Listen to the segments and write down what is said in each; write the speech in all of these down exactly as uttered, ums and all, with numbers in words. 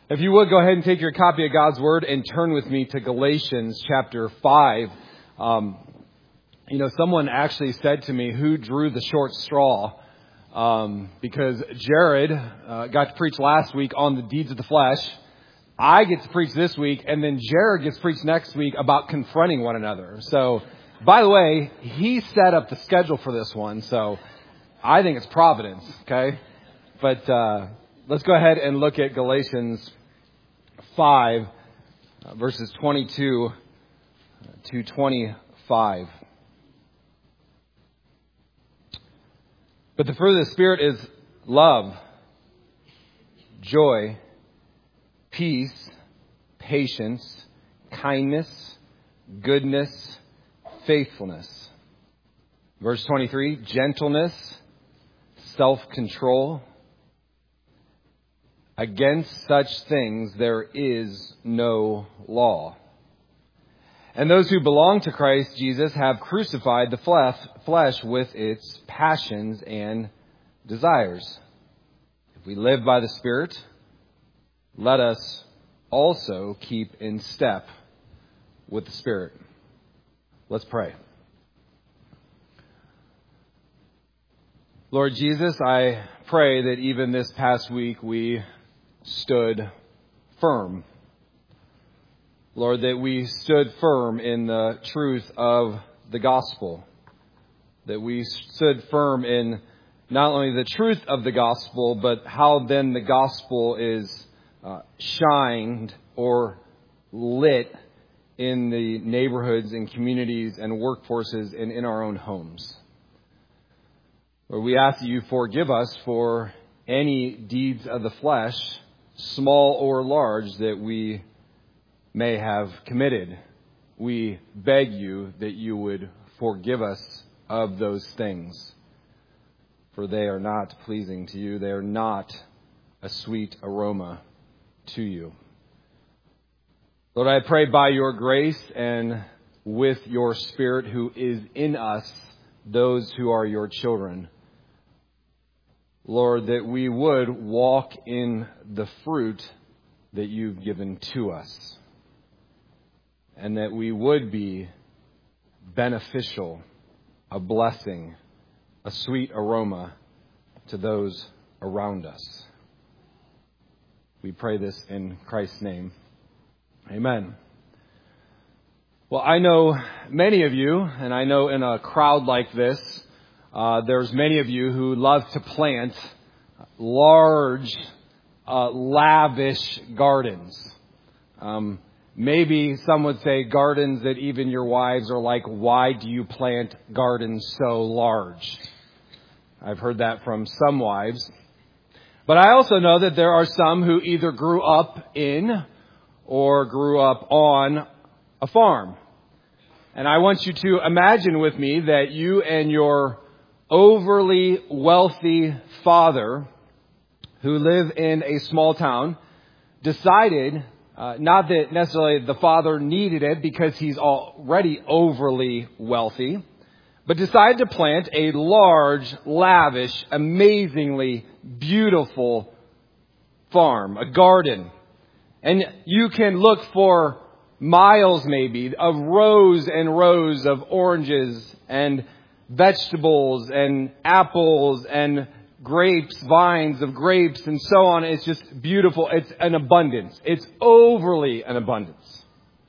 If you would, go ahead and take your copy of God's Word and turn with me to Galatians chapter five. Um, you know, someone actually said to me, who drew the short straw? Um, because Jared uh, got to preach last week on the deeds of the flesh. I get to preach this week, and then Jared gets to preach next week about confronting one another. So, by the way, he set up the schedule for this one, so I think it's providence, okay? But uh, let's go ahead and look at Galatians five, uh, verses twenty-two to twenty-five. But the fruit of the Spirit is love, joy, peace, patience, kindness, goodness, faithfulness. Verse twenty-three, gentleness, self-control. Against such things there is no law. And those who belong to Christ Jesus have crucified the flesh, flesh with its passions and desires. If we live by the Spirit, let us also keep in step with the Spirit. Let's pray. Lord Jesus, I pray that even this past week we stood firm. Lord, that we stood firm in the truth of the gospel. That we stood firm in not only the truth of the gospel, but how then the gospel is uh, shined or lit in the neighborhoods and communities and workforces and in our own homes. Lord, we ask that you forgive us for any deeds of the flesh, small or large, that we may have committed. We beg you that you would forgive us of those things, for they are not pleasing to you. They are not a sweet aroma to you. Lord, I pray by your grace and with your Spirit who is in us, those who are your children, Lord, that we would walk in the fruit that you've given to us, and that we would be beneficial, a blessing, a sweet aroma to those around us. We pray this in Christ's name. Amen. Well, I know many of you, and I know in a crowd like this, Uh, there's many of you who love to plant large, uh, lavish gardens. Um, maybe some would say gardens that even your wives are like, why do you plant gardens so large? I've heard that from some wives. But I also know that there are some who either grew up in or grew up on a farm. And I want you to imagine with me that you and your overly wealthy father, who live in a small town, decided, uh, not that necessarily the father needed it because he's already overly wealthy, but decided to plant a large, lavish, amazingly beautiful farm, a garden. And you can look for miles maybe of rows and rows of oranges and vegetables and apples and grapes, vines of grapes and so on. It's just beautiful. It's an abundance. It's overly an abundance.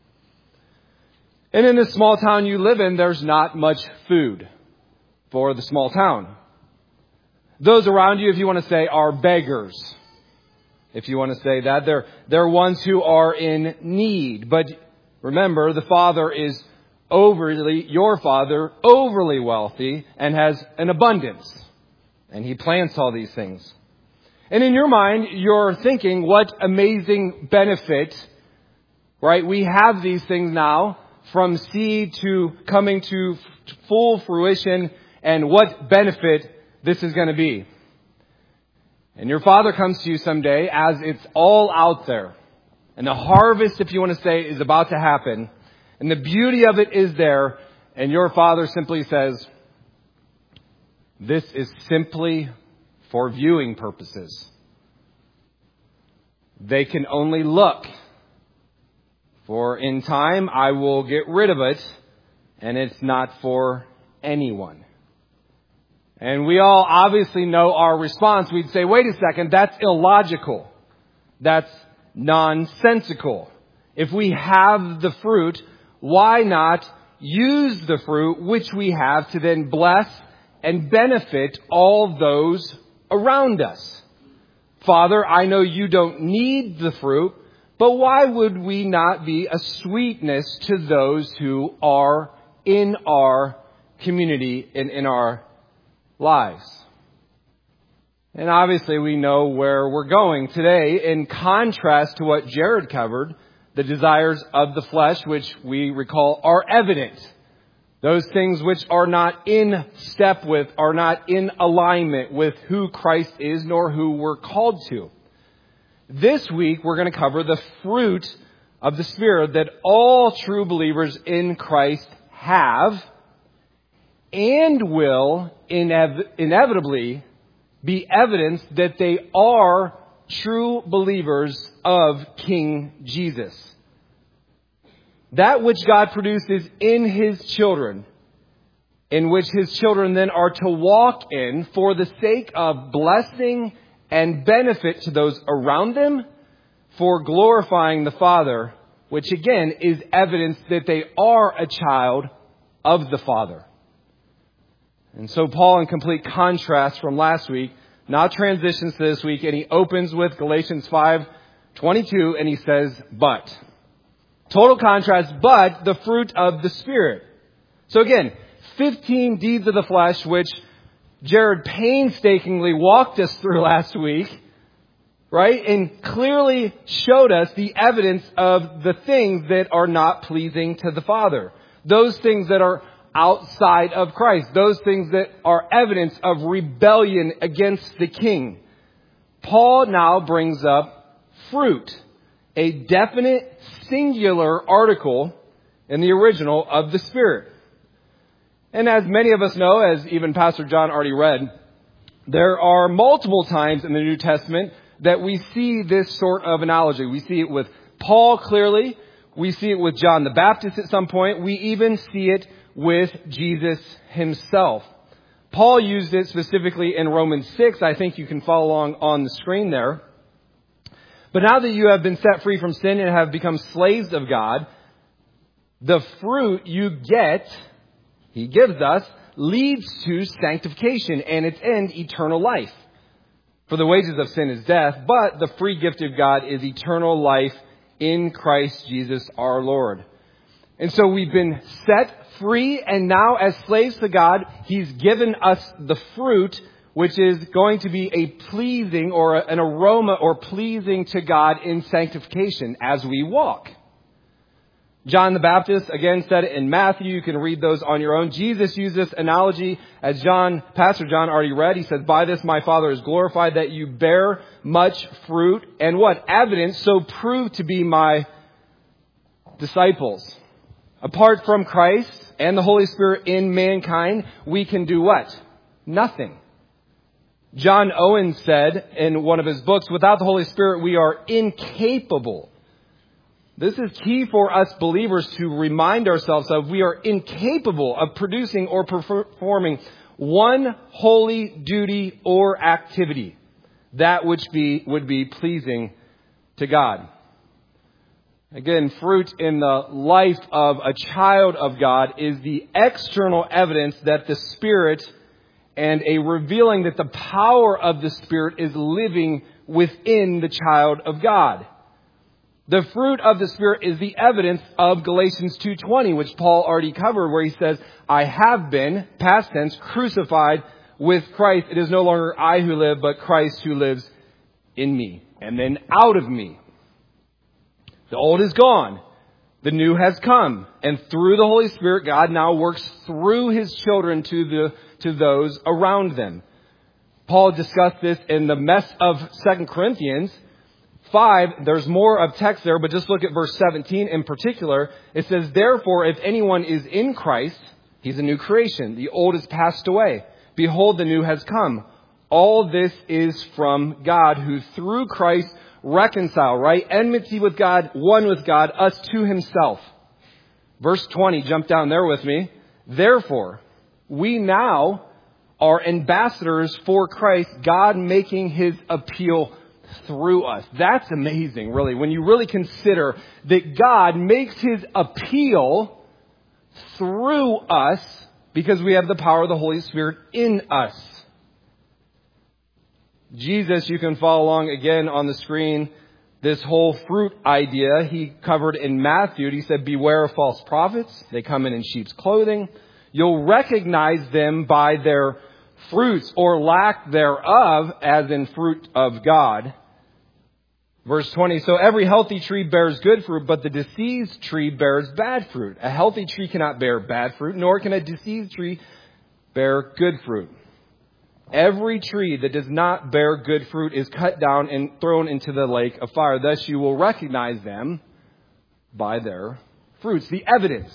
And in the small town you live in, there's not much food for the small town. Those around you, if you want to say, are beggars. If you want to say that, they're, they're ones who are in need. But remember, the Father is overly, your Father, overly wealthy and has an abundance. And he plants all these things. And in your mind, you're thinking, what amazing benefit, right? We have these things now from seed to coming to full fruition, and what benefit this is going to be. And your Father comes to you someday as it's all out there. And the harvest, if you want to say, is about to happen. And the beauty of it is there. And your Father simply says, this is simply for viewing purposes. they can only look. For in time I will get rid of it, and it's not for anyone. And we all obviously know our response. We'd say, wait a second, that's illogical. That's nonsensical. If we have the fruit, why not use the fruit which we have to then bless and benefit all those around us? Father, I know you don't need the fruit, but why would we not be a sweetness to those who are in our community and in our lives? And obviously we know where we're going today. In contrast to what Jared covered, the desires of the flesh, which we recall are evident. Those things which are not in step with, are not in alignment with who Christ is, nor who we're called to. This week, we're going to cover the fruit of the Spirit that all true believers in Christ have and will inev- inevitably be evidence that they are true believers of King Jesus. That which God produces in His children, in which His children then are to walk in for the sake of blessing and benefit to those around them, for glorifying the Father, which again is evidence that they are a child of the Father. And so Paul, in complete contrast from last week, now transitions to this week, and he opens with Galatians five twenty-two, and he says, but. Total contrast, but the fruit of the Spirit. So again, fifteen deeds of the flesh, which Jared painstakingly walked us through last week, right? And clearly showed us the evidence of the things that are not pleasing to the Father. Those things that are outside of Christ. Those things that are evidence of rebellion against the King. Paul now brings up fruit, a definite singular article in the original of the Spirit. And as many of us know, as even Pastor John already read, there are multiple times in the New Testament that we see this sort of analogy. We see it with Paul clearly. We see it with John the Baptist at some point. We even see it with Jesus Himself. Paul used it specifically in Romans six. I think you can follow along on the screen there. But now that you have been set free from sin and have become slaves of God, the fruit you get, He gives us, leads to sanctification and its end, eternal life. For the wages of sin is death, but the free gift of God is eternal life in Christ Jesus our Lord. And so we've been set free, and now as slaves to God, He's given us the fruit, which is going to be a pleasing or an aroma or pleasing to God in sanctification as we walk. John the Baptist, again, said it in Matthew. You can read those on your own. Jesus used this analogy as John, Pastor John already read. He said, by this my Father is glorified, that you bear much fruit and what? Evidence, so prove to be my disciples. Apart from Christ and the Holy Spirit in mankind, we can do what? Nothing. John Owen said in one of his books, without the Holy Spirit, we are incapable. This is key for us believers to remind ourselves of. We are incapable of producing or performing one holy duty or activity, that which be, would be pleasing to God. Again, fruit in the life of a child of God is the external evidence that the Spirit and a revealing that the power of the Spirit is living within the child of God. The fruit of the Spirit is the evidence of Galatians two twenty, which Paul already covered, where he says, I have been, past tense, crucified with Christ. It is no longer I who live, but Christ who lives in me. And then out of me. The old is gone. The new has come. And through the Holy Spirit, God now works through His children to the to those around them. Paul discussed this in the mess of Second Corinthians five. There's more of text there, but just look at verse seventeen in particular. It says, therefore, if anyone is in Christ, he's a new creation. The old has passed away. Behold, the new has come. All this is from God, who through Christ reconcile, right? Enmity with God, one with God, us to himself. Verse twenty, jump down there with me. Therefore, we now are ambassadors for Christ, God making his appeal through us. That's amazing, really, when you really consider that God makes his appeal through us because we have the power of the Holy Spirit in us. Jesus, you can follow along again on the screen, this whole fruit idea he covered in Matthew. He said, beware of false prophets. They come in in sheep's clothing. You'll recognize them by their fruits or lack thereof, as in fruit of God. Verse twenty, so every healthy tree bears good fruit, but the diseased tree bears bad fruit. A healthy tree cannot bear bad fruit, nor can a diseased tree bear good fruit. Every tree that does not bear good fruit is cut down and thrown into the lake of fire. Thus you will recognize them by their fruits, the evidence.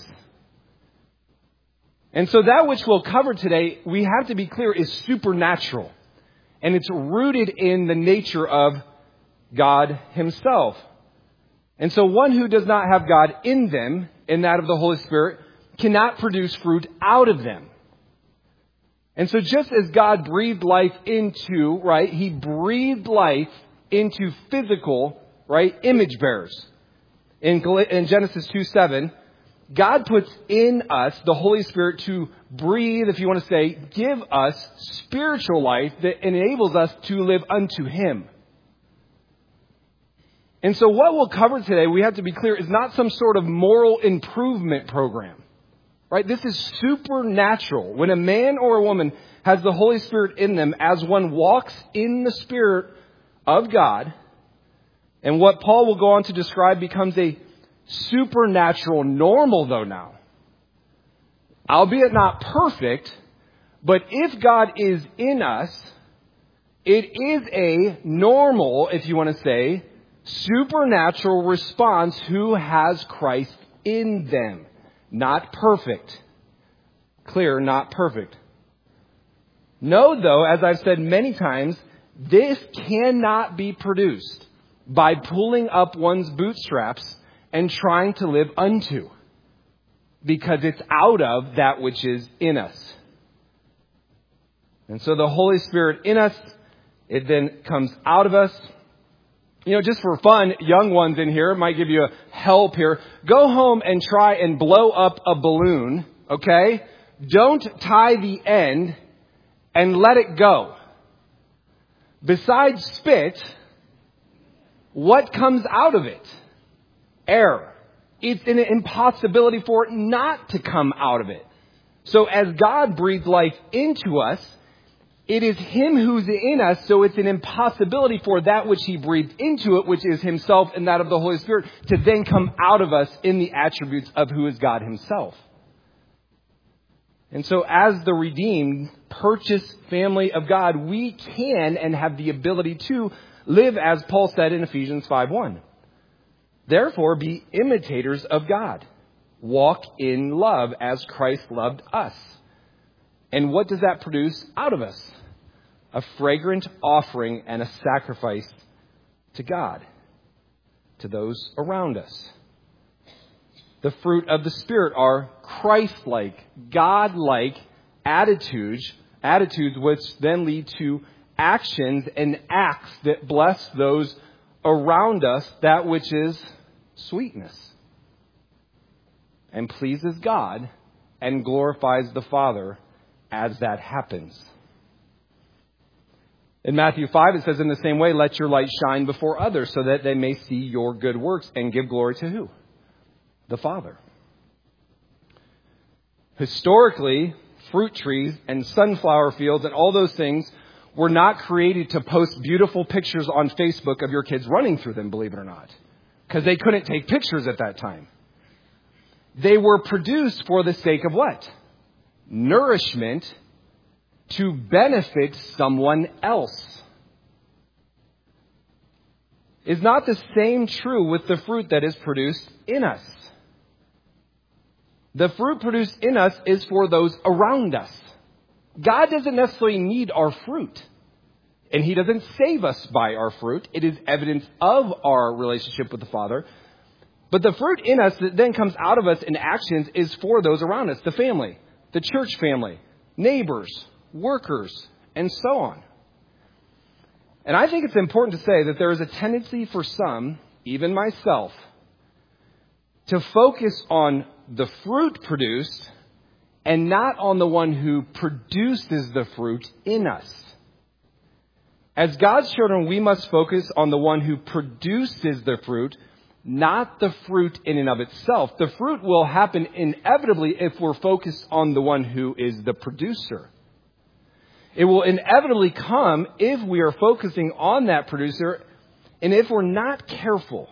And so that which we'll cover today, we have to be clear, is supernatural. And it's rooted in the nature of God himself. And so one who does not have God in them, in that of the Holy Spirit, cannot produce fruit out of them. And so just as God breathed life into, right, he breathed life into physical, right, image bearers. In, in Genesis two seven, God puts in us the Holy Spirit to breathe, if you want to say, give us spiritual life that enables us to live unto him. And so what we'll cover today, we have to be clear, is not some sort of moral improvement program. Right? This is supernatural. When a man or a woman has the Holy Spirit in them, as one walks in the Spirit of God, and what Paul will go on to describe becomes a supernatural normal, though now. Albeit not perfect, but if God is in us, it is a normal, if you want to say, supernatural response who has Christ in them. Not perfect. Clear, not perfect. Know, though, as I've said many times, this cannot be produced by pulling up one's bootstraps and trying to live unto, because it's out of that which is in us. And so the Holy Spirit in us, it then comes out of us. You know, just for fun, young ones in here, might give you a help here. Go home and try and blow up a balloon, okay? Don't tie the end and let it go. Besides spit, what comes out of it? Air. It's an impossibility for it not to come out of it. So as God breathed life into us, it is him who's in us, so it's an impossibility for that which he breathed into it, which is himself and that of the Holy Spirit, to then come out of us in the attributes of who is God himself. And so as the redeemed, purchased family of God, we can and have the ability to live as Paul said in Ephesians five one. Therefore, be imitators of God. Walk in love as Christ loved us. And what does that produce out of us? A fragrant offering and a sacrifice to God, to those around us. The fruit of the Spirit are Christ-like, God-like attitudes, attitudes which then lead to actions and acts that bless those around us, that which is sweetness, and pleases God and glorifies the Father as that happens. In Matthew five, it says, in the same way, let your light shine before others so that they may see your good works and give glory to who? The Father. Historically, fruit trees and sunflower fields and all those things were not created to post beautiful pictures on Facebook of your kids running through them, believe it or not, because they couldn't take pictures at that time. They were produced for the sake of what? Nourishment to benefit someone else. Is not the same true with the fruit that is produced in us? The fruit produced in us is for those around us. God doesn't necessarily need our fruit. And he doesn't save us by our fruit. It is evidence of our relationship with the Father. But the fruit in us that then comes out of us in actions is for those around us, the family, the church family, neighbors, workers, and so on. And I think it's important to say that there is a tendency for some, even myself, to focus on the fruit produced and not on the one who produces the fruit in us. As God's children, we must focus on the one who produces the fruit, not the fruit in and of itself. The fruit will happen inevitably if we're focused on the one who is the producer. It will inevitably come if we are focusing on that producer, and if we're not careful.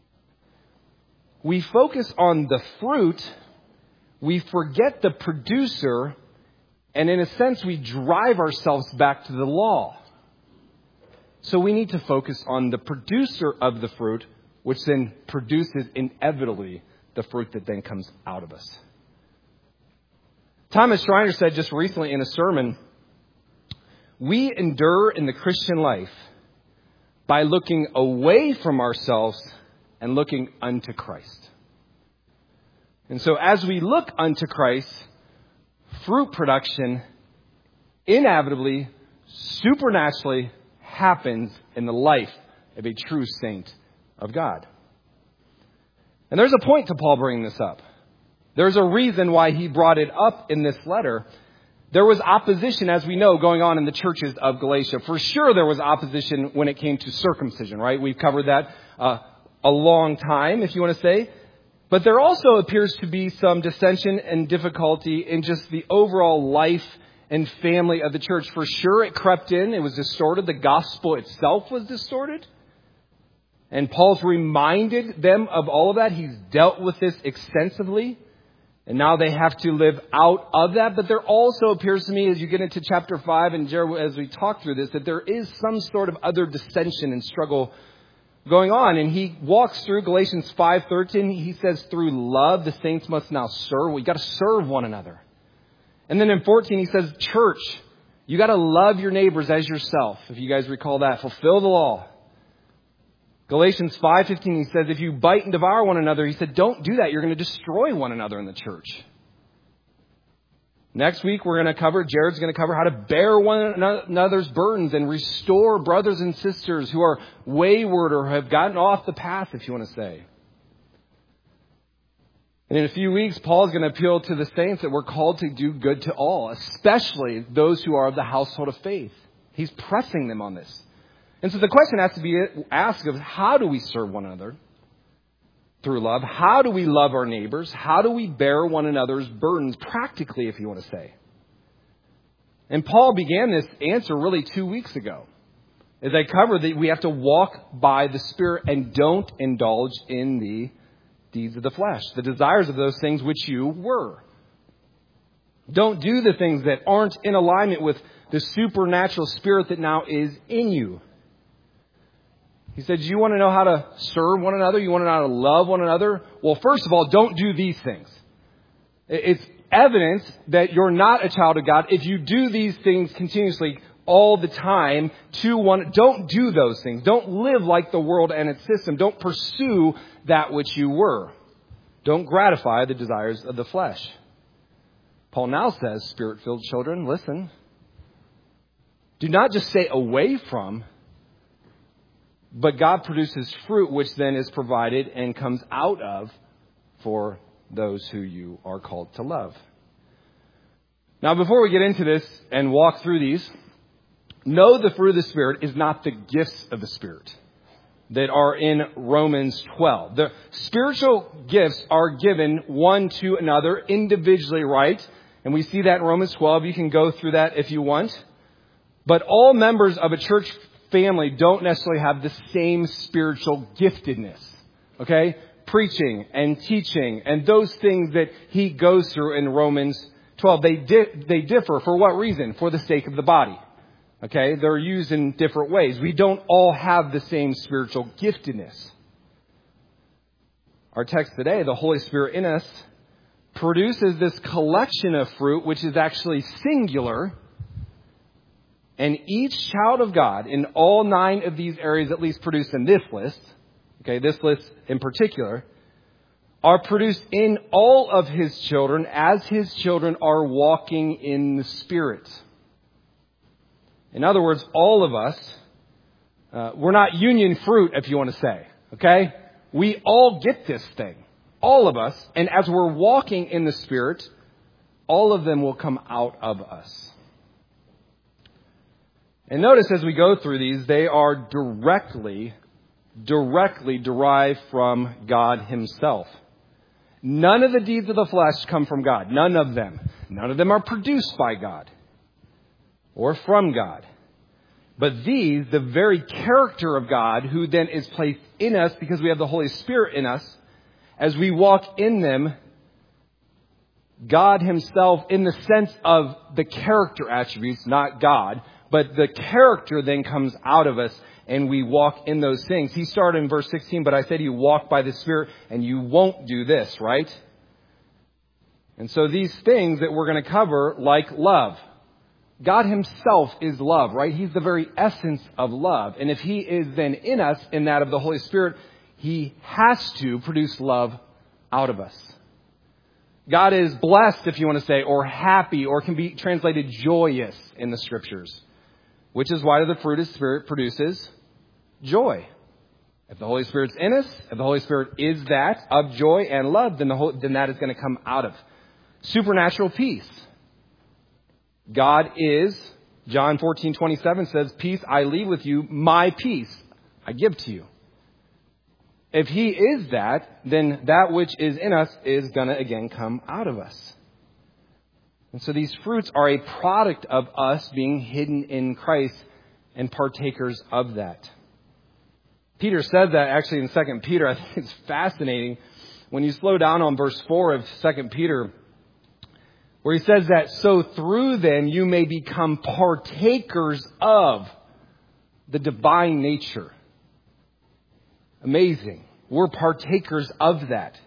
We focus on the fruit, we forget the producer, and in a sense we drive ourselves back to the law. So we need to focus on the producer of the fruit, which then produces inevitably the fruit that then comes out of us. Thomas Schreiner said just recently in a sermon, we endure in the Christian life by looking away from ourselves and looking unto Christ. And so as we look unto Christ, fruit production inevitably, supernaturally happens in the life of a true saint of God. And there's a point to Paul bringing this up. There's a reason why he brought it up in this letter. There was opposition, as we know, going on in the churches of Galatia. For sure there was opposition when it came to circumcision, right? We've covered that uh, a long time, if you want to say. But there also appears to be some dissension and difficulty in just the overall life and family of the church. For sure it crept in. It was distorted. The gospel itself was distorted. And Paul's reminded them of all of that. He's dealt with this extensively. And now they have to live out of that. But there also appears to me, as you get into chapter five, and as we talk through this, that there is some sort of other dissension and struggle going on. And he walks through Galatians five thirteen. He says, through love, the saints must now serve. We've got to serve one another. And then in fourteen, he says, church, you got to love your neighbors as yourself. If you guys recall that, fulfill the law. Galatians five fifteen, he says, if you bite and devour one another, he said, don't do that. You're going to destroy one another in the church. Next week, we're going to cover, Jared's going to cover how to bear one another's burdens and restore brothers and sisters who are wayward or have gotten off the path, if you want to say. And in a few weeks, Paul is going to appeal to the saints that we're called to do good to all, especially those who are of the household of faith. He's pressing them on this. And so the question has to be asked of how do we serve one another through love? How do we love our neighbors? How do we bear one another's burdens practically, if you want to say? And Paul began this answer really two weeks ago. As I covered that we have to walk by the Spirit and don't indulge in the deeds of the flesh, the desires of those things which you were. Don't do the things that aren't in alignment with the supernatural spirit that now is in you. He said, you want to know how to serve one another? You want to know how to love one another? Well, first of all, don't do these things. It's evidence that you're not a child of God if you do these things continuously all the time to one. Don't do those things. Don't live like the world and its system. Don't pursue that which you were. Don't gratify the desires of the flesh. Paul now says, Spirit-filled children, listen. Do not just stay away from, but God produces fruit, which then is provided and comes out of for those who you are called to love. Now, before we get into this and walk through these, know the fruit of the Spirit is not the gifts of the Spirit that are in Romans twelve. The spiritual gifts are given one to another individually, right? And we see that in Romans twelve. You can go through that if you want. But all members of a church family don't necessarily have the same spiritual giftedness. Okay? Preaching and teaching and those things that he goes through in Romans twelve, they di- they differ. For what reason? For the sake of the body. Okay? They're used in different ways. We don't all have the same spiritual giftedness. Our text today, the Holy Spirit in us, produces this collection of fruit, which is actually singular, And each child of God in all nine of these areas, at least produced in this list, okay, this list in particular, are produced in all of his children as his children are walking in the Spirit. In other words, all of us, uh, we're not union fruit, if you want to say, okay? We all get this thing, all of us, and as we're walking in the Spirit, all of them will come out of us. And notice as we go through these, they are directly, directly derived from God himself. None of the deeds of the flesh come from God. None of them. None of them are produced by God or from God. But these, the very character of God, who then is placed in us because we have the Holy Spirit in us, as we walk in them, God himself, in the sense of the character attributes, not God, but the character then comes out of us and we walk in those things. He started in verse sixteen, but I said you walk by the Spirit and you won't do this, right? And so these things that we're going to cover, like love. God himself is love, right? He's the very essence of love. And if he is then in us, in that of the Holy Spirit, he has to produce love out of us. God is blessed, if you want to say, or happy, or can be translated joyous in the Scriptures, which is why the fruit of the Spirit produces joy. If the Holy Spirit's in us, if the Holy Spirit is that of joy and love, then, the whole, then that is going to come out of supernatural peace. God is, John fourteen twenty-seven says, peace I leave with you, my peace I give to you. If he is that, then that which is in us is going to again come out of us. And so these fruits are a product of us being hidden in Christ and partakers of that. Peter said that actually in Second Peter. I think it's fascinating when you slow down on verse four of Second Peter, where he says that, so through them you may become partakers of the divine nature. Amazing. We're partakers of that.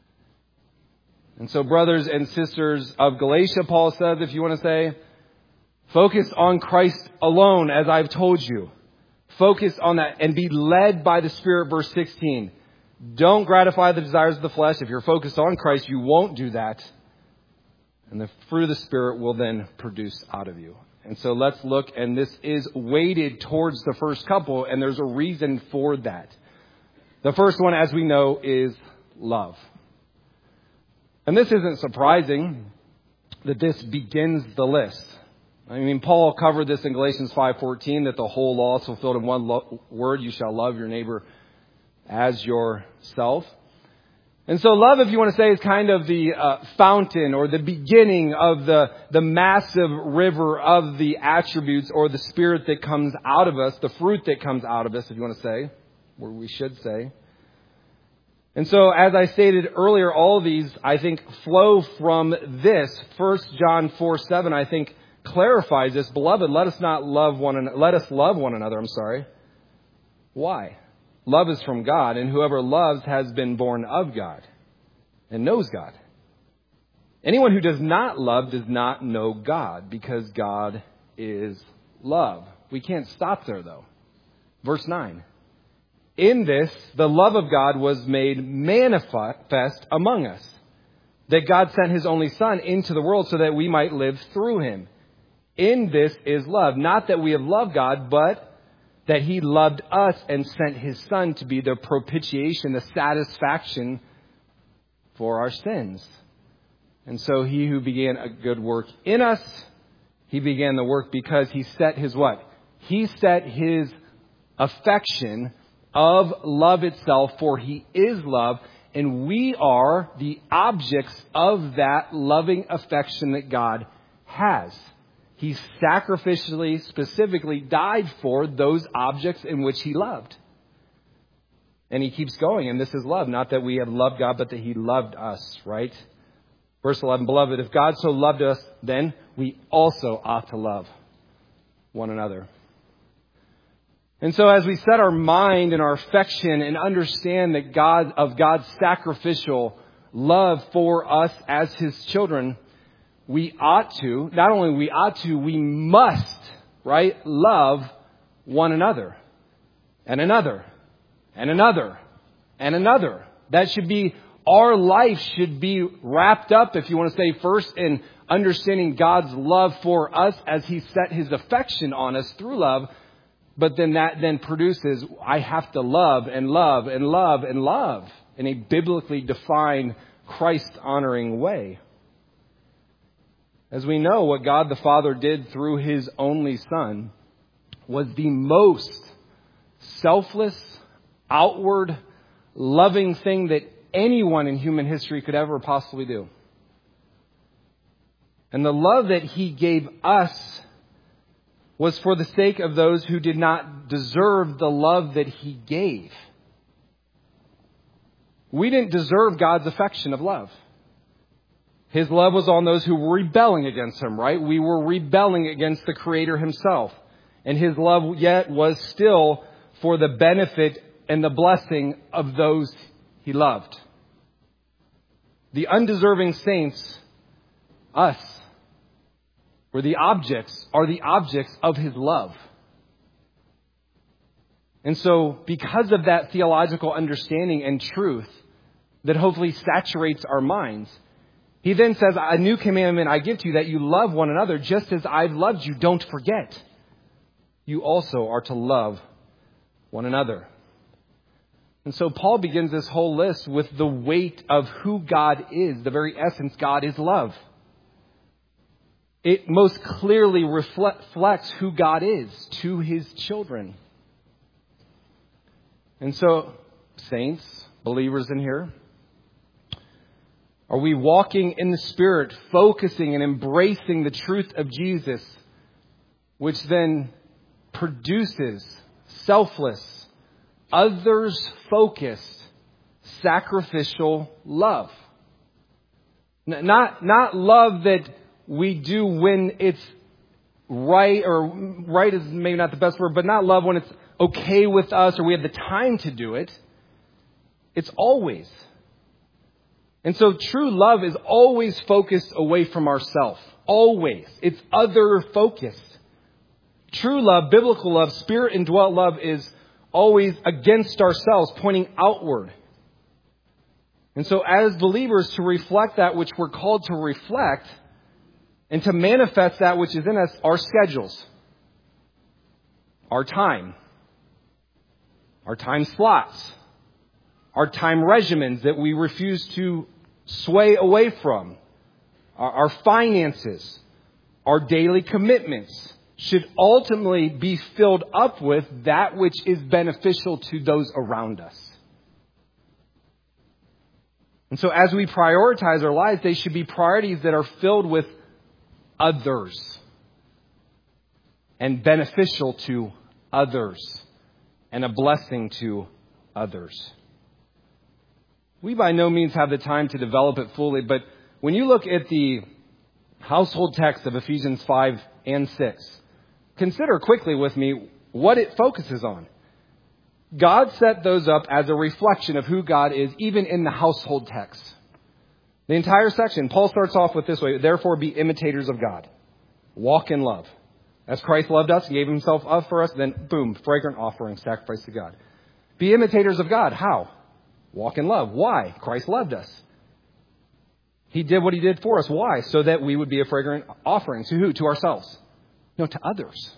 And so brothers and sisters of Galatia, Paul says, if you want to say, focus on Christ alone, as I've told you. Focus on that and be led by the Spirit, verse sixteen. Don't gratify the desires of the flesh. If you're focused on Christ, you won't do that. And the fruit of the Spirit will then produce out of you. And so let's look, and this is weighted towards the first couple, and there's a reason for that. The first one, as we know, is love. And this isn't surprising that this begins the list. I mean, Paul covered this in Galatians five fourteen, that the whole law is fulfilled in one lo- word, you shall love your neighbor as yourself. And so love, if you want to say, is kind of the uh, fountain or the beginning of the, the massive river of the attributes or the Spirit that comes out of us, the fruit that comes out of us, if you want to say, or we should say. And so, as I stated earlier, all of these, I think, flow from this. First John four seven, I think, clarifies this. Beloved, let us not love one another. Let us love one another. I'm sorry. Why? Love is from God, and whoever loves has been born of God and knows God. Anyone who does not love does not know God, because God is love. We can't stop there, though. Verse nine. In this, the love of God was made manifest among us, that God sent his only Son into the world so that we might live through him. In this is love. Not that we have loved God, but that he loved us and sent his Son to be the propitiation, the satisfaction for our sins. And so he who began a good work in us, he began the work because he set his what? He set his affection of love itself, for he is love, and we are the objects of that loving affection that God has. He sacrificially, specifically died for those objects in which he loved. And he keeps going, and this is love. Not that we have loved God, but that he loved us, right? Verse eleven, beloved, if God so loved us, then we also ought to love one another. And so as we set our mind and our affection and understand that God, of God's sacrificial love for us as his children, we ought to, not only we ought to, we must, right? Love one another. And another. And another. And another. That should be, our life should be wrapped up, if you want to say, first in understanding God's love for us as He set His affection on us through love. But then that then produces, I have to love and love and love and love in a biblically defined, Christ-honoring way. As we know, what God the Father did through His only Son was the most selfless, outward, loving thing that anyone in human history could ever possibly do. And the love that He gave us was for the sake of those who did not deserve the love that He gave. We didn't deserve God's affection of love. His love was on those who were rebelling against Him, right? We were rebelling against the Creator Himself. And His love yet was still for the benefit and the blessing of those He loved. The undeserving saints, us, were the objects, are the objects of His love. And so, because of that theological understanding and truth that hopefully saturates our minds, He then says, a new commandment I give to you, that you love one another just as I've loved you. Don't forget. You also are to love one another. And so Paul begins this whole list with the weight of who God is. The very essence, God is love. It most clearly reflects who God is to His children. And so, saints, believers in here, are we walking in the Spirit, focusing and embracing the truth of Jesus, which then produces selfless, others-focused, sacrificial love? Not, not love that we do when it's right, or right is maybe not the best word, but not love when it's okay with us or we have the time to do it. It's always. And so true love is always focused away from ourselves. Always. It's other focused. True love, biblical love, Spirit indwelt love is always against ourselves, pointing outward. And so as believers, to reflect that which we're called to reflect, and to manifest that which is in us, our schedules, our time, our time slots, our time regimens that we refuse to sway away from, our, our finances, our daily commitments should ultimately be filled up with that which is beneficial to those around us. And so as we prioritize our lives, they should be priorities that are filled with others and beneficial to others and a blessing to others. We by no means have the time to develop it fully, but when you look at the household text of Ephesians five and six, consider quickly with me what it focuses on. God set those up as a reflection of who God is, even in the household text. The entire section, Paul starts off with this way: therefore be imitators of God. Walk in love. As Christ loved us and gave Himself up for us, then boom, fragrant offering, sacrifice to God. Be imitators of God. How? Walk in love. Why? Christ loved us. He did what He did for us. Why? So that we would be a fragrant offering. To who? To ourselves. No, to others.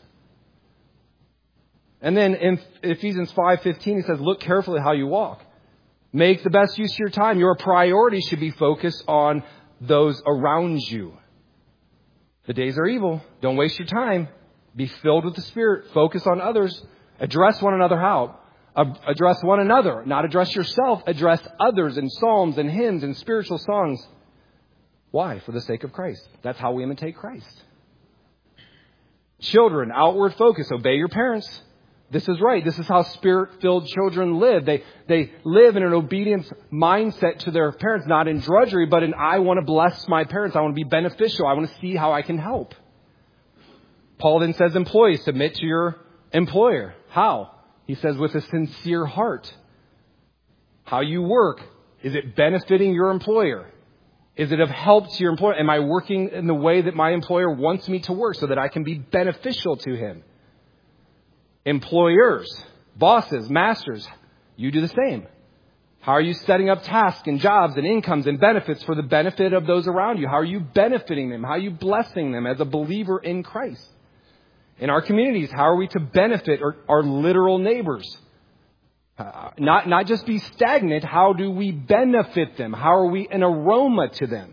And then in Ephesians five fifteen, he says, look carefully how you walk. Make the best use of your time. Your priority should be focused on those around you. The days are evil. Don't waste your time. Be filled with the Spirit. Focus on others. Address one another how? Address one another. Not address yourself. Address others in psalms and hymns and spiritual songs. Why? For the sake of Christ. That's how we imitate Christ. Children, outward focus. Obey your parents. This is right. This is how Spirit-filled children live. They they live in an obedience mindset to their parents, not in drudgery, but in I want to bless my parents. I want to be beneficial. I want to see how I can help. Paul then says, employees, submit to your employer. How? He says, with a sincere heart. How you work. Is it benefiting your employer? Is it of help to your employer? Am I working in the way that my employer wants me to work so that I can be beneficial to him? Employers, bosses, masters, you do the same. How are you setting up tasks and jobs and incomes and benefits for the benefit of those around you? How are you benefiting them? How are you blessing them as a believer in Christ? In our communities, how are we to benefit our, our literal neighbors? Uh, not, not just be stagnant. How do we benefit them? How are we an aroma to them?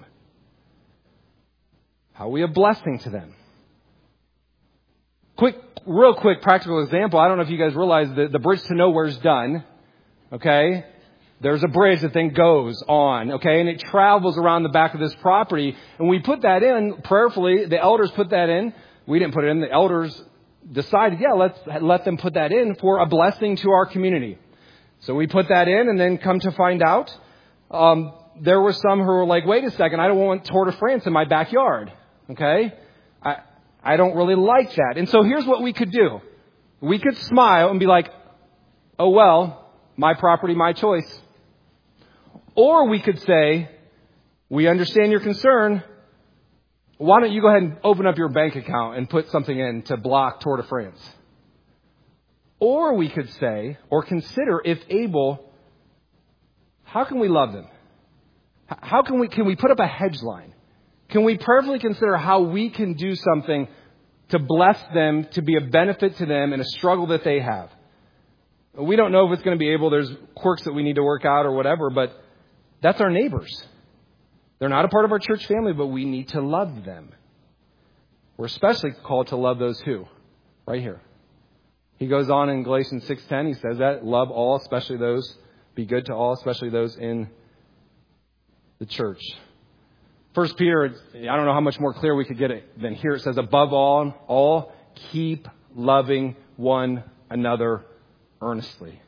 How are we a blessing to them? Quick, real quick practical example. I don't know if you guys realize that the bridge to nowhere is done. Okay? There's a bridge that then goes on. Okay? And it travels around the back of this property. And we put that in prayerfully. The elders put that in. We didn't put it in. The elders decided, yeah, let's let them put that in for a blessing to our community. So we put that in, and then come to find out, um, there were some who were like, wait a second, I don't want Tour de France in my backyard. Okay? I, I don't really like that. And so here's what we could do. We could smile and be like, oh, well, my property, my choice. Or we could say, we understand your concern. Why don't you go ahead and open up your bank account and put something in to block Tour de France? Or we could say, or consider, if able, how can we love them? How can we, can we put up a hedge line? Can we prayerfully consider how we can do something to bless them, to be a benefit to them in a struggle that they have? We don't know if it's going to be able, there's quirks that we need to work out or whatever, but that's our neighbors. They're not a part of our church family, but we need to love them. We're especially called to love those who? Right here. He goes on in Galatians six ten, he says that, love all, especially those, be good to all, especially those in the church. First Peter, I don't know how much more clear we could get it than here. It says, above all, all, keep loving one another earnestly.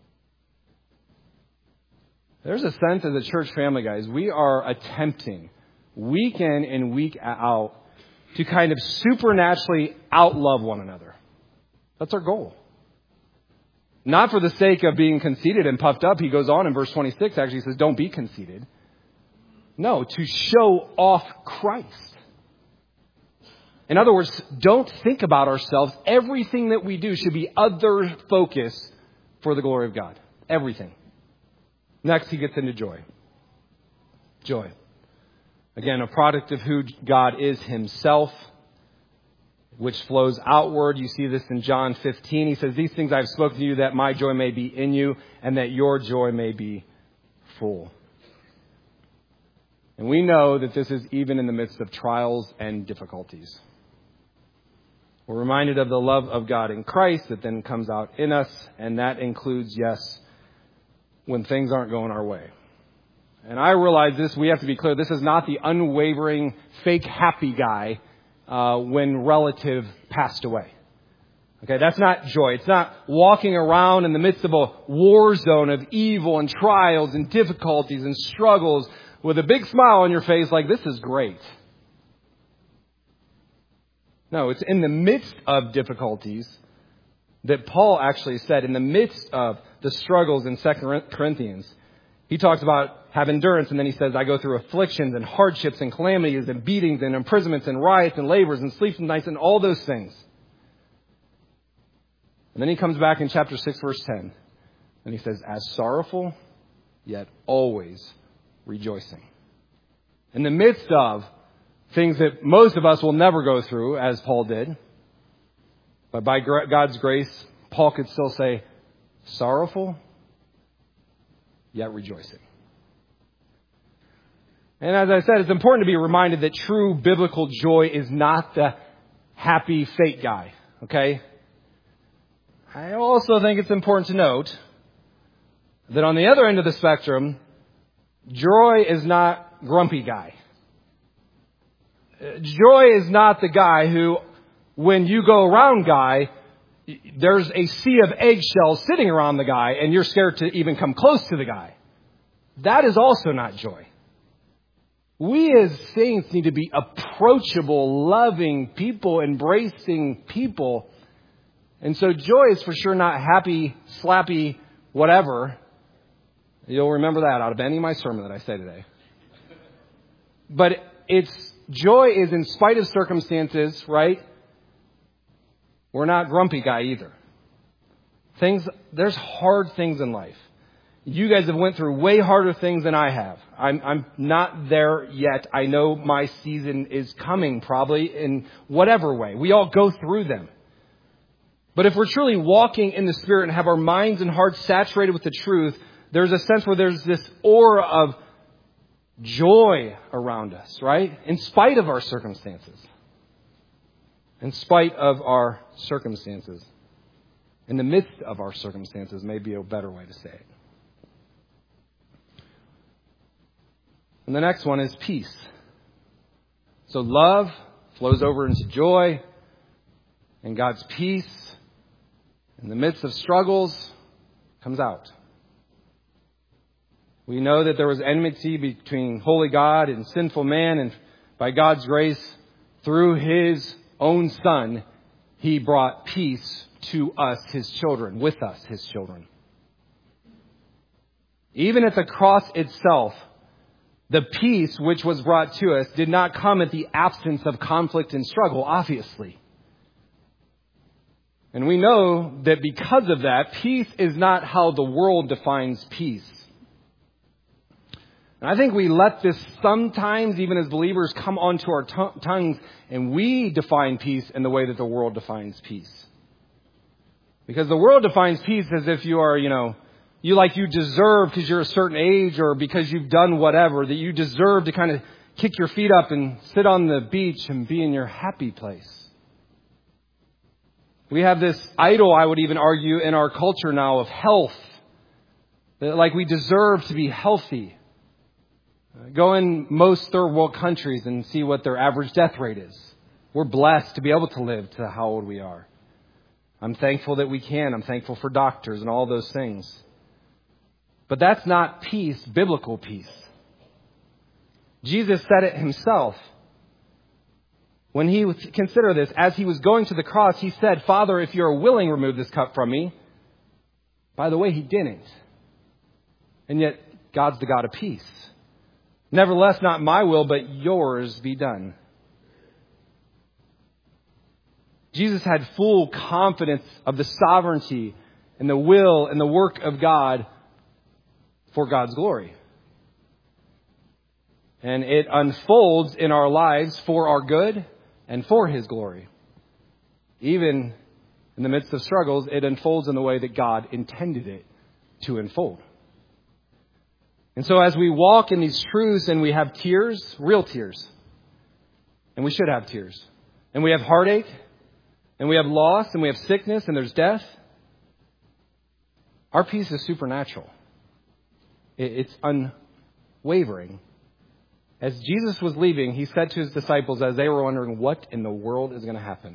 There's a sense as a church family, guys, we are attempting week in and week out to kind of supernaturally outlove one another. That's our goal. Not for the sake of being conceited and puffed up. He goes on in verse twenty-six, actually says, don't be conceited. No, to show off Christ. In other words, don't think about ourselves. Everything that we do should be other focus for the glory of God. Everything. Next, he gets into joy. Joy. Again, a product of who God is himself, which flows outward. You see this in John fifteen. He says, these things I've spoken to you that my joy may be in you and that your joy may be full. And we know that this is even in the midst of trials and difficulties. We're reminded of the love of God in Christ that then comes out in us. And that includes, yes, when things aren't going our way. And I realize this, we have to be clear, this is not the unwavering, fake happy guy uh, when relative passed away. Okay, that's not joy. It's not walking around in the midst of a war zone of evil and trials and difficulties and struggles with a big smile on your face like, this is great. No, it's in the midst of difficulties that Paul actually said, in the midst of the struggles in Second Corinthians, he talks about have endurance, and then he says, I go through afflictions and hardships and calamities and beatings and imprisonments and riots and labors and sleeps and nights and all those things. And then he comes back in chapter six, verse ten, and he says, as sorrowful, yet always rejoicing. In the midst of things that most of us will never go through, as Paul did, but by God's grace, Paul could still say, sorrowful, yet rejoicing. And as I said, it's important to be reminded that true biblical joy is not the happy fake guy, okay? I also think it's important to note that on the other end of the spectrum, joy is not grumpy guy. Joy is not the guy who, when you go around guy, there's a sea of eggshells sitting around the guy and you're scared to even come close to the guy. That is also not joy. We as saints need to be approachable, loving people, embracing people. And so joy is for sure not happy, slappy, whatever. You'll remember that out of any of my sermon that I say today. But it's joy is in spite of circumstances, right? We're not grumpy guy either. Things, there's hard things in life. You guys have went through way harder things than I have. I'm, I'm not there yet. I know my season is coming probably in whatever way. We all go through them. But if we're truly walking in the Spirit and have our minds and hearts saturated with the truth, there's a sense where there's this aura of joy around us, right? In spite of our circumstances. In spite of our circumstances. In the midst of our circumstances may be a better way to say it. And the next one is peace. So love flows over into joy, and God's peace in the midst of struggles comes out. We know that there was enmity between holy God and sinful man, and by God's grace, through His own Son, He brought peace to us, His children, with us, His children. Even at the cross itself, the peace which was brought to us did not come at the absence of conflict and struggle, obviously. And we know that because of that, peace is not how the world defines peace. And I think we let this sometimes, even as believers, come onto our t- tongues, and we define peace in the way that the world defines peace. Because the world defines peace as if you are, you know, you like you deserve because you're a certain age or because you've done whatever, that you deserve to kind of kick your feet up and sit on the beach and be in your happy place. We have this idol, I would even argue, in our culture now of health. That like we deserve to be healthy. Go in most third world countries and see what their average death rate is. We're blessed to be able to live to how old we are. I'm thankful that we can. I'm thankful for doctors and all those things. But that's not peace, biblical peace. Jesus said it Himself. When He was, consider this, as He was going to the cross, He said, Father, if you are willing, remove this cup from me. By the way, He didn't. And yet, God's the God of peace. Nevertheless, not my will, but yours be done. Jesus had full confidence of the sovereignty and the will and the work of God for God's glory. And it unfolds in our lives for our good and for His glory. Even in the midst of struggles, it unfolds in the way that God intended it to unfold. And so as we walk in these truths and we have tears, real tears, and we should have tears, and we have heartache, and we have loss, and we have sickness, and there's death, our peace is supernatural. It's unwavering. As Jesus was leaving, He said to His disciples as they were wondering what in the world is going to happen.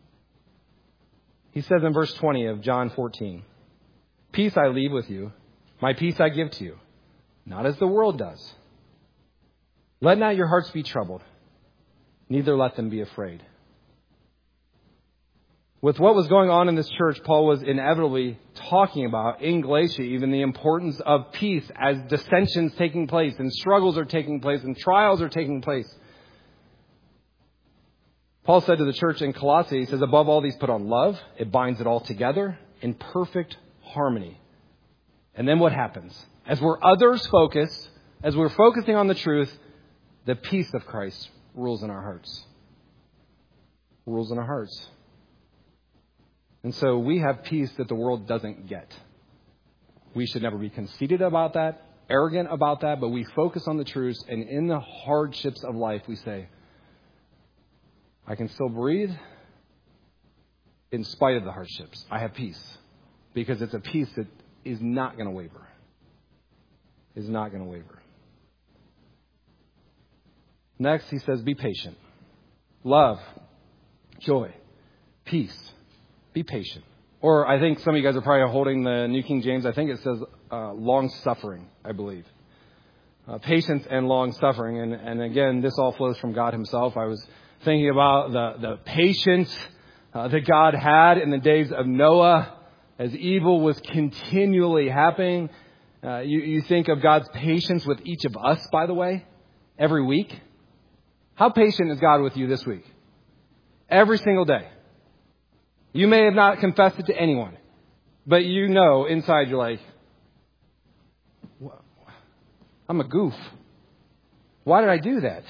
He says in verse twenty of John fourteen, Peace I leave with you, my peace I give to you, not as the world does. Let not your hearts be troubled, neither let them be afraid. With what was going on in this church, Paul was inevitably talking about in Galatia even the importance of peace as dissensions taking place and struggles are taking place and trials are taking place. Paul said to the church in Colossae, he says, above all these put on love. It binds it all together in perfect harmony. And then what happens? As we're others focused, as we're focusing on the truth, the peace of Christ rules in our hearts. Rules in our hearts. And so we have peace that the world doesn't get. We should never be conceited about that, arrogant about that, but we focus on the truths, and in the hardships of life we say, I can still breathe in spite of the hardships. I have peace because it's a peace that is not going to waver. Is not going to waver. Next, he says, be patient. Love, joy, peace. Be patient. Or I think some of you guys are probably holding the New King James. I think it says uh, long suffering, I believe. Uh, patience and long suffering. And, and again, this all flows from God Himself. I was thinking about the, the patience uh, that God had in the days of Noah as evil was continually happening. Uh, you, you think of God's patience with each of us, by the way, every week. How patient is God with you this week? Every single day. You may have not confessed it to anyone, but you know inside you're like, I'm a goof. Why did I do that?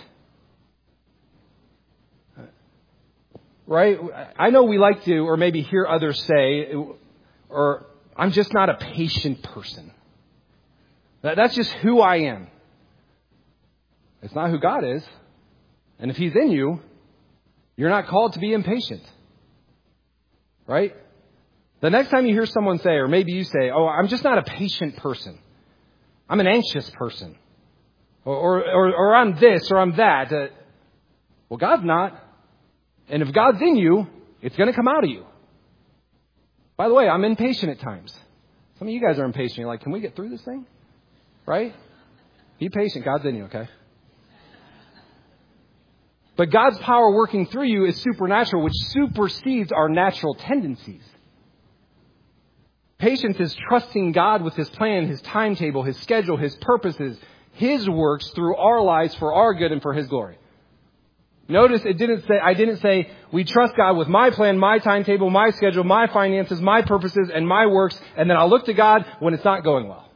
Right? I know we like to, or maybe hear others say, or I'm just not a patient person. That's just who I am. It's not who God is. And if He's in you, you're not called to be impatient. Right? The next time you hear someone say, or maybe you say, oh, I'm just not a patient person. I'm an anxious person. Or, or, or, or I'm this, or I'm that. Uh, well, God's not. And if God's in you, it's going to come out of you. By the way, I'm impatient at times. Some of you guys are impatient. You're like, can we get through this thing? Right? Be patient. God's in you, okay? But God's power working through you is supernatural, which supersedes our natural tendencies. Patience is trusting God with His plan, His timetable, His schedule, His purposes, His works through our lives for our good and for His glory. Notice it didn't say, I didn't say, we trust God with my plan, my timetable, my schedule, my finances, my purposes, and my works, and then I'll look to God when it's not going well.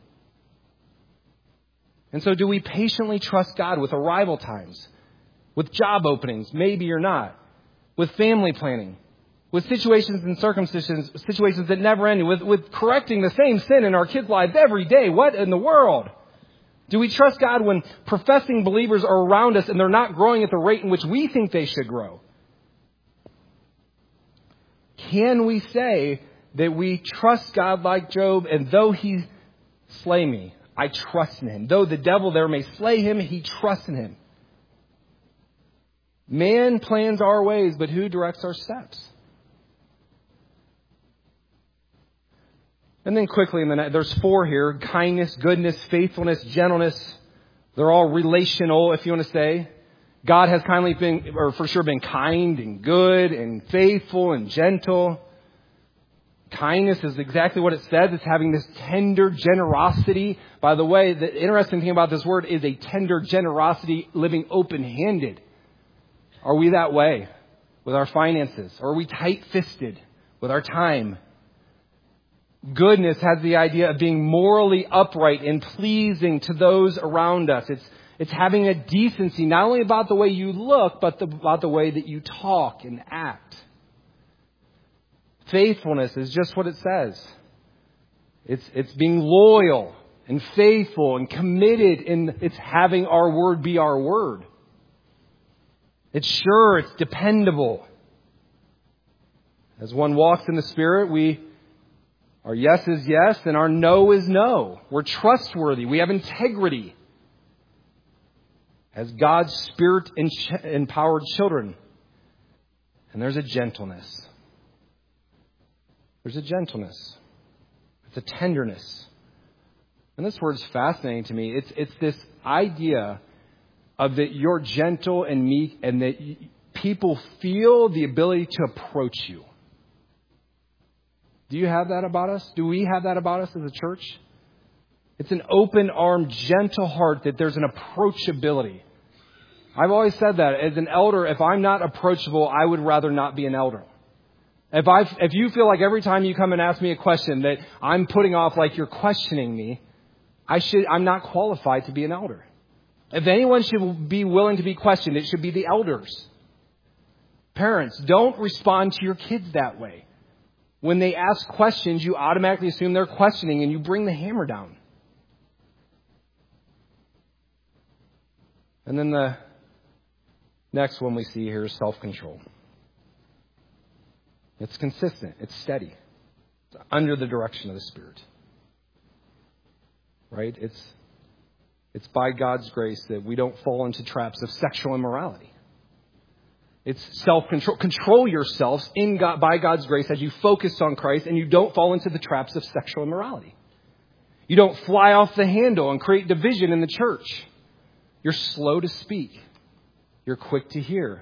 And so do we patiently trust God with arrival times, with job openings, maybe or not, with family planning, with situations and circumstances, situations that never end, with, with correcting the same sin in our kids' lives every day? What in the world? Do we trust God when professing believers are around us and they're not growing at the rate in which we think they should grow? Can we say that we trust God like Job, and though He slay me, I trust in Him. Though the devil there may slay him, he trusts in Him. Man plans our ways, but who directs our steps? And then quickly, in the next, there's four here: kindness, goodness, faithfulness, gentleness. They're all relational, if you want to say. God has kindly been, or for sure been kind and good and faithful and gentle. Kindness is exactly what it says. It's having this tender generosity. By the way, the interesting thing about this word is a tender generosity, living open-handed. Are we that way with our finances? Or are we tight-fisted with our time? Goodness has the idea of being morally upright and pleasing to those around us. It's it's having a decency, not only about the way you look, but the, about the way that you talk and act. Faithfulness is just what it says. It's it's being loyal and faithful and committed, and it's having our word be our word. It's sure, it's dependable. As one walks in the Spirit, we our yes is yes and our no is no. We're trustworthy. We have integrity as God's Spirit-empowered children. And there's a gentleness. There's a gentleness. It's a tenderness. And this word's fascinating to me. It's it's this idea of that you're gentle and meek, and that people feel the ability to approach you. Do you have that about us? Do we have that about us as a church? It's an open-armed, gentle heart that there's an approachability. I've always said that. As an elder, if I'm not approachable, I would rather not be an elder. If I, if you feel like every time you come and ask me a question that I'm putting off like you're questioning me, I should, I'm not qualified to be an elder. If anyone should be willing to be questioned, it should be the elders. Parents, don't respond to your kids that way. When they ask questions, you automatically assume they're questioning and you bring the hammer down. And then the next one we see here is self-control. It's consistent. It's steady. It's under the direction of the Spirit. Right? It's it's by God's grace that we don't fall into traps of sexual immorality. It's self-control. Control yourselves in God, by God's grace as you focus on Christ, and you don't fall into the traps of sexual immorality. You don't fly off the handle and create division in the church. You're slow to speak. You're quick to hear.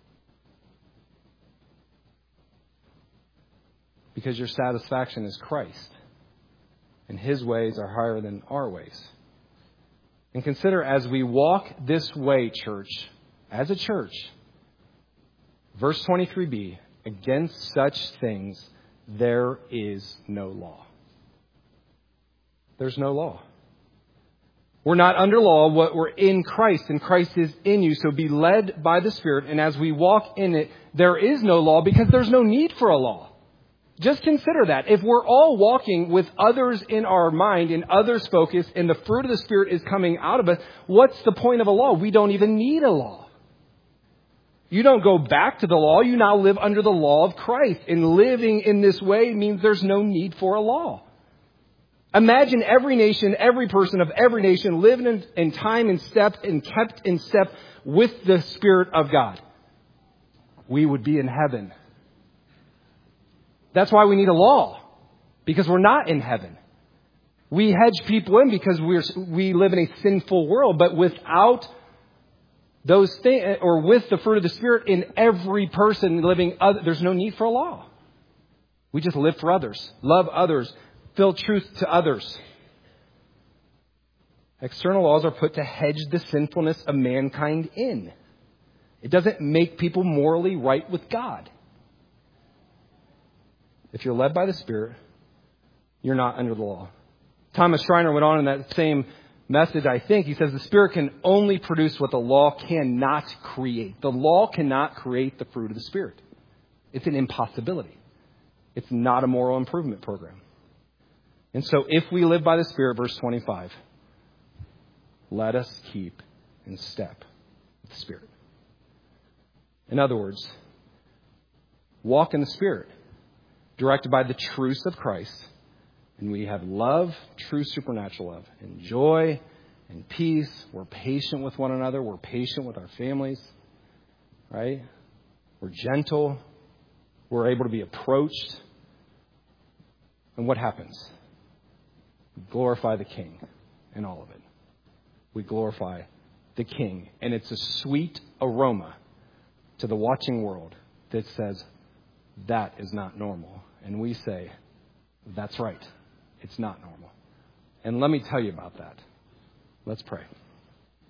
Because your satisfaction is Christ. And His ways are higher than our ways. And consider, as we walk this way, church, as a church, verse twenty-three b, against such things there is no law. There's no law. We're not under law. We're in Christ, and Christ is in you. So be led by the Spirit. And as we walk in it, there is no law because there's no need for a law. Just consider that. If we're all walking with others in our mind and others focused, and the fruit of the Spirit is coming out of us, what's the point of a law? We don't even need a law. You don't go back to the law. You now live under the law of Christ. And living in this way means there's no need for a law. Imagine every nation, every person of every nation living in, in time and step and kept in step with the Spirit of God. We would be in heaven. That's why we need a law, because we're not in heaven. We hedge people in because we're, we live in a sinful world, but without those things, or with the fruit of the Spirit in every person living, other, there's no need for a law. We just live for others, love others, fill truth to others. External laws are put to hedge the sinfulness of mankind in. It doesn't make people morally right with God. If you're led by the Spirit, you're not under the law. Thomas Schreiner went on in that same message, I think. He says the Spirit can only produce what the law cannot create. The law cannot create the fruit of the Spirit. It's an impossibility. It's not a moral improvement program. And so if we live by the Spirit, verse twenty-five, let us keep in step with the Spirit. In other words, walk in the Spirit, directed by the truths of Christ. And we have love, true supernatural love, and joy and peace. We're patient with one another. We're patient with our families, right? We're gentle. We're able to be approached. And what happens? We glorify the King in all of it. We glorify the King. And it's a sweet aroma to the watching world that says, that is not normal. And we say, that's right. It's not normal. And let me tell you about that. Let's pray.